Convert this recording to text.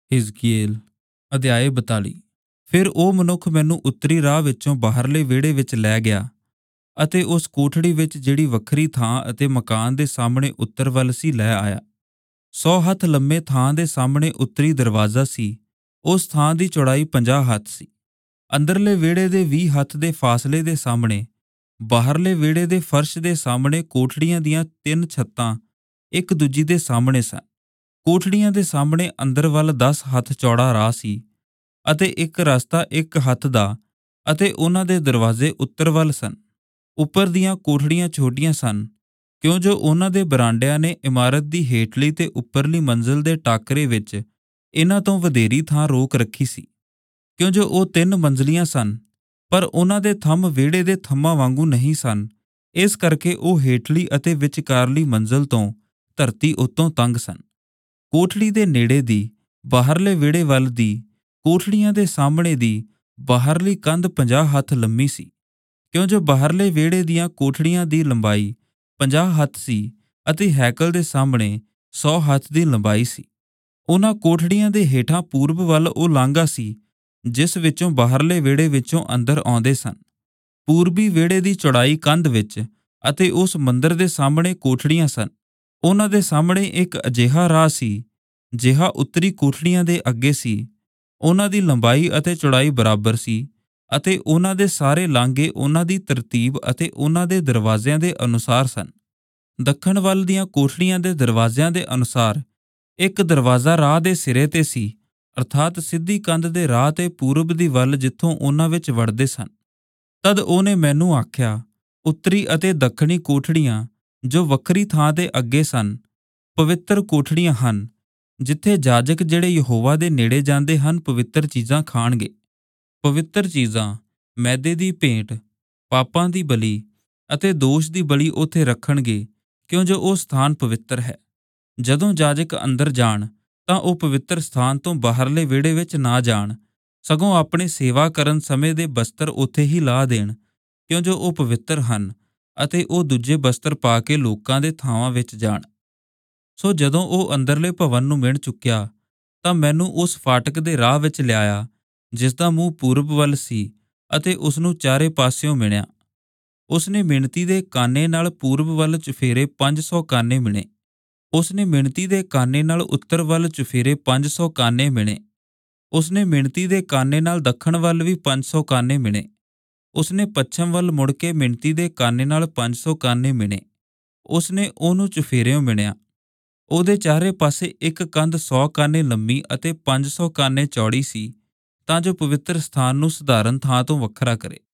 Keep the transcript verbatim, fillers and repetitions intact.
ਹਿਜ਼ਕੀਏਲ ਅਧਿਆਇ ਬਤਾਲੀ। ਫਿਰ ਉਹ ਮਨੁੱਖ ਮੈਨੂੰ ਉੱਤਰੀ ਰਾਹ ਵਿੱਚੋਂ ਬਾਹਰਲੇ ਵਿਹੜੇ ਵਿੱਚ ਲੈ ਗਿਆ ਅਤੇ ਉਸ ਕੋਠੜੀ ਵਿੱਚ ਜਿਹੜੀ ਵੱਖਰੀ ਥਾਂ ਅਤੇ ਮਕਾਨ ਦੇ ਸਾਹਮਣੇ ਉੱਤਰ ਵੱਲ ਸੀ ਲੈ ਆਇਆ। ਸੌ ਹੱਥ ਲੰਮੇ ਥਾਂ ਦੇ ਸਾਹਮਣੇ ਉੱਤਰੀ ਦਰਵਾਜ਼ਾ ਸੀ। ਉਸ ਥਾਂ ਦੀ ਚੌੜਾਈ ਪੰਜਾਹ ਹੱਥ ਸੀ। ਅੰਦਰਲੇ ਵਿਹੜੇ ਦੇ ਵੀਹ ਹੱਥ ਦੇ ਫਾਸਲੇ ਦੇ ਸਾਹਮਣੇ ਬਾਹਰਲੇ ਵਿਹੜੇ ਦੇ ਫਰਸ਼ ਦੇ ਸਾਹਮਣੇ ਕੋਠੜੀਆਂ ਦੀਆਂ ਤਿੰਨ ਛੱਤਾਂ ਇੱਕ ਦੂਜੀ ਦੇ ਸਾਹਮਣੇ ਸਨ। ਕੋਠੜੀਆਂ ਦੇ ਸਾਹਮਣੇ ਅੰਦਰ ਵੱਲ ਦਸ ਹੱਥ ਚੌੜਾ ਰਾਹ ਸੀ ਅਤੇ ਇੱਕ ਰਸਤਾ ਇੱਕ ਹੱਥ ਦਾ, ਅਤੇ ਉਹਨਾਂ ਦੇ ਦਰਵਾਜ਼ੇ ਉੱਤਰ ਵੱਲ ਸਨ। ਉੱਪਰ ਦੀਆਂ ਕੋਠੜੀਆਂ ਛੋਟੀਆਂ ਸਨ, ਕਿਉਂ ਜੋ ਉਹਨਾਂ ਦੇ ਬਰਾਂਡਿਆਂ ਨੇ ਇਮਾਰਤ ਦੀ ਹੇਠਲੀ ਤੇ ਉੱਪਰਲੀ ਮੰਜ਼ਿਲ ਦੇ ਟਾਕਰੇ ਵਿੱਚ ਇਹਨਾਂ ਤੋਂ ਵਧੇਰੀ ਥਾਂ ਰੋਕ ਰੱਖੀ ਸੀ, ਕਿਉਂ ਜੋ ਉਹ ਤਿੰਨ ਮੰਜ਼ਲੀਆਂ ਸਨ, ਪਰ ਉਹਨਾਂ ਦੇ ਥੰਮ ਵਿਹੜੇ ਦੇ ਥੰਮਾਂ ਵਾਂਗੂ ਨਹੀਂ ਸਨ। ਇਸ ਕਰਕੇ ਉਹ ਹੇਠਲੀ ਅਤੇ ਵਿਚਕਾਰਲੀ ਮੰਜ਼ਿਲ ਤੋਂ ਧਰਤੀ ਉੱਤੋਂ ਤੰਗ ਸਨ। ਕੋਠੜੀ ਦੇ ਨੇੜੇ ਦੀ ਬਾਹਰਲੇ ਵਿਹੜੇ ਵੱਲ ਦੀ ਕੋਠੜੀਆਂ ਦੇ ਸਾਹਮਣੇ ਦੀ ਬਾਹਰਲੀ ਕੰਧ ਪੰਜਾਹ ਹੱਥ ਲੰਮੀ ਸੀ, ਕਿਉਂ ਜੋ ਬਾਹਰਲੇ ਵਿਹੜੇ ਦੀਆਂ ਕੋਠੜੀਆਂ ਦੀ ਲੰਬਾਈ ਪੰਜਾਹ ਹੱਥ ਸੀ ਅਤੇ ਹੈਕਲ ਦੇ ਸਾਹਮਣੇ ਸੌ ਹੱਥ ਦੀ ਲੰਬਾਈ ਸੀ। ਉਹਨਾਂ ਕੋਠੜੀਆਂ ਦੇ ਹੇਠਾਂ ਪੂਰਬ ਵੱਲ ਉਹ ਲਾਂਘਾ ਸੀ ਜਿਸ ਵਿੱਚੋਂ ਬਾਹਰਲੇ ਵਿਹੜੇ ਵਿੱਚੋਂ ਅੰਦਰ ਆਉਂਦੇ ਸਨ। ਪੂਰਬੀ ਵਿਹੜੇ ਦੀ ਚੌੜਾਈ ਕੰਧ ਵਿੱਚ ਅਤੇ ਉਸ ਮੰਦਰ ਦੇ ਸਾਹਮਣੇ ਕੋਠੜੀਆਂ ਸਨ। ਉਹਨਾਂ ਦੇ ਸਾਹਮਣੇ ਇੱਕ ਅਜਿਹਾ ਰਾਹ ਸੀ ਜਿਹਾ ਉੱਤਰੀ ਕੋਠੜੀਆਂ ਦੇ ਅੱਗੇ ਸੀ। ਉਹਨਾਂ ਦੀ ਲੰਬਾਈ ਅਤੇ ਚੌੜਾਈ ਬਰਾਬਰ ਸੀ ਅਤੇ ਉਹਨਾਂ ਦੇ ਸਾਰੇ ਲਾਂਘੇ ਉਹਨਾਂ ਦੀ ਤਰਤੀਬ ਅਤੇ ਉਹਨਾਂ ਦੇ ਦਰਵਾਜ਼ਿਆਂ ਦੇ ਅਨੁਸਾਰ ਸਨ। ਦੱਖਣ ਵੱਲ ਦੀਆਂ ਕੋਠੜੀਆਂ ਦੇ ਦਰਵਾਜ਼ਿਆਂ ਦੇ ਅਨੁਸਾਰ ਇੱਕ ਦਰਵਾਜ਼ਾ ਰਾਹ ਦੇ ਸਿਰੇ ਤੇ ਸੀ, ਅਰਥਾਤ ਸਿੱਧੀ ਕੰਧ ਦੇ ਰਾਹ ਤੇ ਪੂਰਬ ਦੀ ਵੱਲ ਜਿੱਥੋਂ ਉਹਨਾਂ ਵਿੱਚ ਵੜਦੇ ਸਨ। ਤਦ ਉਹਨੇ ਮੈਨੂੰ ਆਖਿਆ, ਉੱਤਰੀ ਅਤੇ ਦੱਖਣੀ ਕੋਠੜੀਆਂ ਜੋ ਵੱਖਰੀ ਥਾਂ ਦੇ ਅੱਗੇ ਸਨ, ਪਵਿੱਤਰ ਕੋਠੜੀਆਂ ਹਨ, ਜਿੱਥੇ ਜਾਜਕ ਜਿਹੜੇ ਯਹੋਵਾ ਦੇ ਨੇੜੇ ਜਾਂਦੇ ਹਨ ਪਵਿੱਤਰ ਚੀਜ਼ਾਂ ਖਾਣਗੇ। ਪਵਿੱਤਰ ਚੀਜ਼ਾਂ, ਮੈਦੇ ਦੀ ਭੇਂਟ, ਪਾਪਾਂ ਦੀ ਬਲੀ ਅਤੇ ਦੋਸ਼ ਦੀ ਬਲੀ ਉੱਥੇ ਰੱਖਣਗੇ, ਕਿਉਂ ਜੋ ਉਹ ਸਥਾਨ ਪਵਿੱਤਰ ਹੈ। ਜਦੋਂ ਜਾਜਕ ਅੰਦਰ ਜਾਣ ਤਾਂ ਉਹ ਪਵਿੱਤਰ ਸਥਾਨ ਤੋਂ ਬਾਹਰਲੇ ਵਿਹੜੇ ਵਿੱਚ ਨਾ ਜਾਣ, ਸਗੋਂ ਆਪਣੇ ਸੇਵਾ ਕਰਨ ਸਮੇਂ ਦੇ ਬਸਤਰ ਉੱਥੇ ਹੀ ਲਾਹ ਦੇਣ, ਕਿਉਂ ਜੋ ਉਹ ਪਵਿੱਤਰ ਹਨ, ਅਤੇ ਉਹ ਦੂਜੇ ਬਸਤਰ ਪਾ ਕੇ ਲੋਕਾਂ ਦੇ ਥਾਵਾਂ ਵਿੱਚ ਜਾਣ। ਸੋ ਜਦੋਂ ਉਹ ਅੰਦਰਲੇ ਭਵਨ ਨੂੰ ਮਿਣ ਚੁੱਕਿਆ ਤਾਂ ਮੈਨੂੰ ਉਸ ਫਾਟਕ ਦੇ ਰਾਹ ਵਿੱਚ ਲਿਆਇਆ ਜਿਸ ਦਾ ਮੂੰਹ ਪੂਰਬ ਵੱਲ ਸੀ, ਅਤੇ ਉਸਨੂੰ ਚਾਰੇ ਪਾਸਿਓਂ ਮਿਣਿਆ। ਉਸਨੇ ਮਿਣਤੀ ਦੇ ਕਾਨੇ ਨਾਲ ਪੂਰਬ ਵੱਲ ਚੁਫੇਰੇ ਪੰਜ ਸੌ ਕਾਨੇ ਮਿਣੇ। ਉਸਨੇ ਮਿਣਤੀ ਦੇ ਕਾਨੇ ਨਾਲ ਉੱਤਰ ਵੱਲ ਚੁਫੇਰੇ ਪੰਜ ਸੌ ਕਾਨੇ ਮਿਣੇ। ਉਸਨੇ ਮਿਣਤੀ ਦੇ ਕਾਨੇ ਨਾਲ ਦੱਖਣ ਵੱਲ ਵੀ ਪੰਜ ਸੌ ਕਾਨੇ ਮਿਣੇ। ਉਸਨੇ ਪੱਛਮ ਵੱਲ ਮੁੜ ਕੇ ਮਿਣਤੀ ਦੇ ਕਾਨੇ ਨਾਲ ਪੰਜ ਸੌ ਕਾਨੇ ਮਿਣੇ। ਉਸਨੇ ਉਹਨੂੰ ਚੁਫੇਰਿਓਂ ਮਿਣਿਆ। ਉਹਦੇ ਚਾਰੇ ਪਾਸੇ ਇੱਕ ਕੰਧ ਸੌ ਕਾਨੇ ਲੰਮੀ ਅਤੇ ਪੰਜ ਸੌ ਕਾਨੇ ਚੌੜੀ ਸੀ, ਤਾਂ ਜੋ ਪਵਿੱਤਰ ਸਥਾਨ ਨੂੰ ਸਧਾਰਨ ਥਾਂ ਤੋਂ ਵੱਖਰਾ ਕਰੇ।